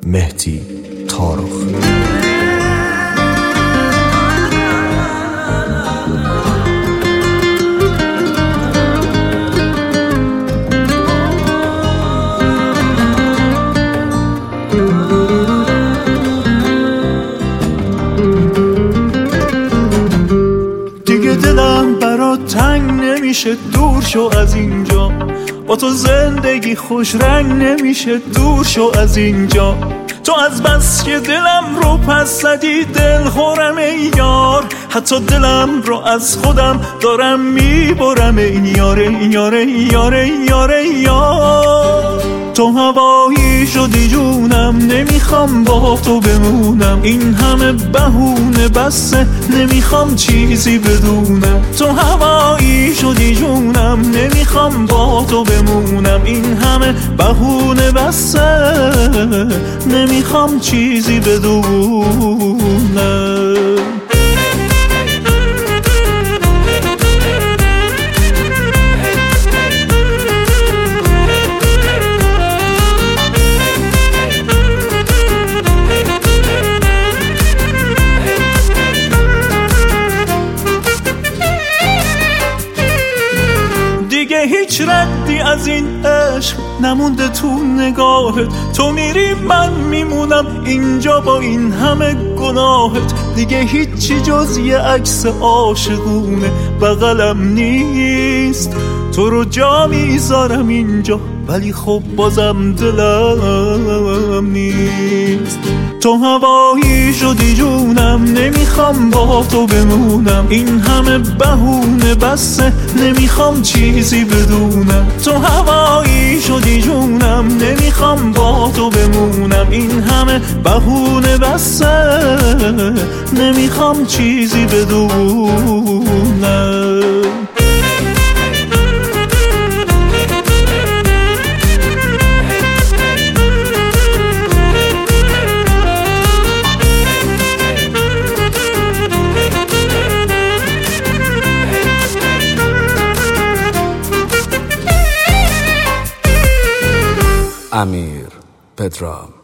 مهدی طارق. دیگه دلم برات تنگ نمیشه، دور شو از اینجا. با تو زندگی خوش رنگ نمیشه، دور شو از اینجا. تو از بس که دلم رو پس زدی دل خورم ای یار، حتی دلم رو از خودم دارم میبرم ای یار ای یار ای یار ای یار ای یار. تو هوایی شدی جونم، نمیخوام با تو بمونم. این همه بهونه بسه، نمیخوام چیزی بدونم. تو هوایی شدی جونم، نمیخوام با تو بمونم. این همه بهونه بسه، نمیخوام چیزی بدونم. دیگه هیچ ردی از این عشق نمونده تو نگاهت. تو میری من میمونم اینجا با این همه گناهت. دیگه هیچی جز یه عکس عاشقونه بغلم نیست. تو رو جا میذارم اینجا ولی خب بازم دلم نیست. تو هوایی شدی جونم، نمیخوام با تو بمونم. این همه بهونه بسه، نمیخوام چیزی بدونم. تو هوایی شدی جونم، نمیخوام با تو بمونم. این همه بهونه بسه، نمیخوام چیزی بدونم. امیر پدرام.